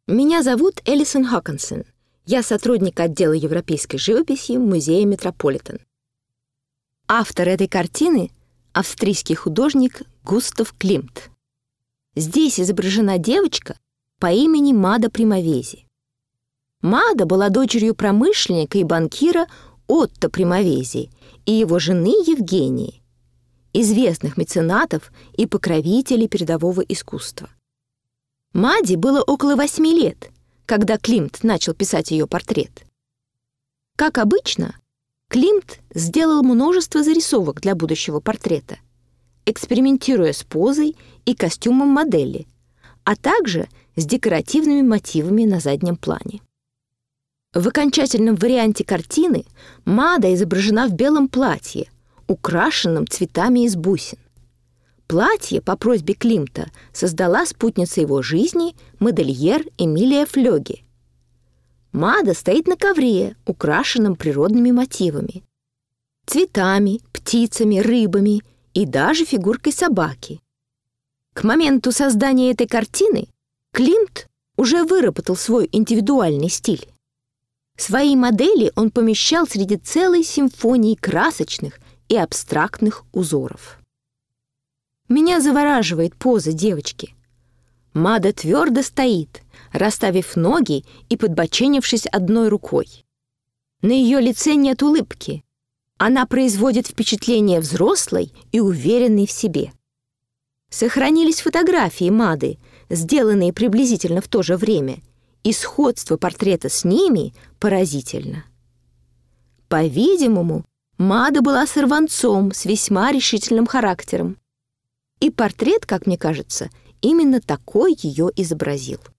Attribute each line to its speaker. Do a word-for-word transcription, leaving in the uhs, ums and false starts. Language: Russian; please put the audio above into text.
Speaker 1: Меня зовут Элисон Хокинсон. Я сотрудник отдела европейской живописи Музея Метрополитен. Автор этой картины — австрийский художник Густав Климт. Здесь изображена девочка по имени Мада Примавези. Мада была дочерью промышленника и банкира Отто Примавези и его жены Евгении, известных меценатов и покровителей передового искусства. Маде было около восьми лет, когда Климт начал писать ее портрет. Как обычно, Климт сделал множество зарисовок для будущего портрета, экспериментируя с позой и костюмом модели, а также с декоративными мотивами на заднем плане. В окончательном варианте картины Мада изображена в белом платье, украшенном цветами из бусин. Платье по просьбе Климта создала спутница его жизни, модельер Эмилия Флёге. Мада стоит на ковре, украшенном природными мотивами, цветами, птицами, рыбами и даже фигуркой собаки. К моменту создания этой картины Климт уже выработал свой индивидуальный стиль. Свои модели он помещал среди целой симфонии красочных и абстрактных узоров. Меня завораживает поза девочки. Мада твердо стоит, расставив ноги и подбоченившись одной рукой. На ее лице нет улыбки. Она производит впечатление взрослой и уверенной в себе. Сохранились фотографии Мады, сделанные приблизительно в то же время, и сходство портрета с ними поразительно. По-видимому, Мада была сорванцом с весьма решительным характером. И портрет, как мне кажется, именно такой ее изобразил.